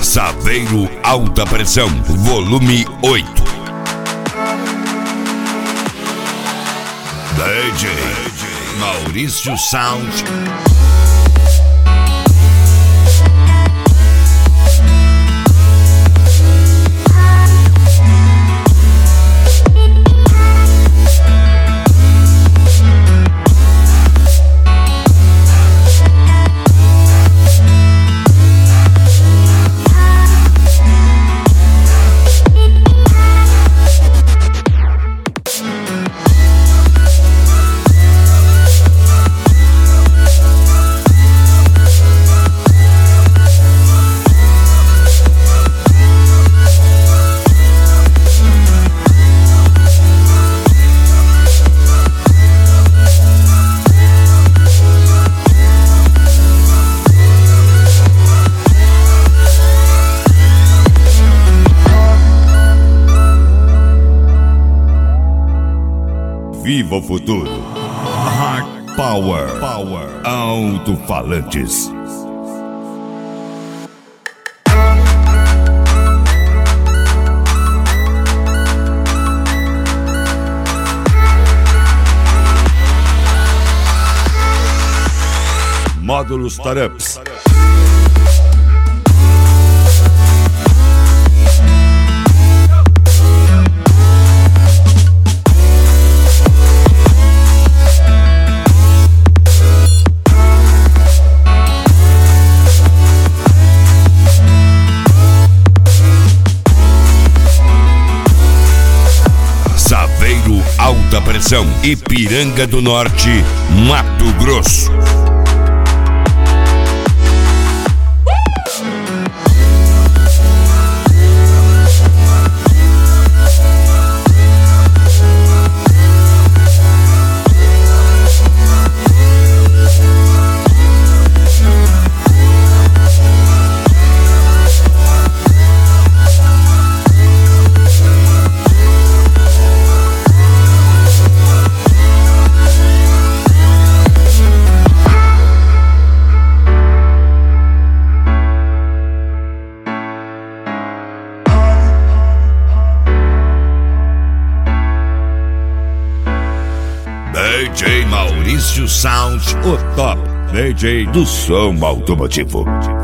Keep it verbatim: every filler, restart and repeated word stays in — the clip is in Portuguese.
Saveiro Alta Pressão, volume oito. D J Maurício Sound. Viva o futuro. Hard Power. Power. Alto-falantes. Módulos Tarups. Saveiro Alta Pressão, Ipiranga do Norte, Mato Grosso. D J Maurício Sound, o top D J do som automotivo.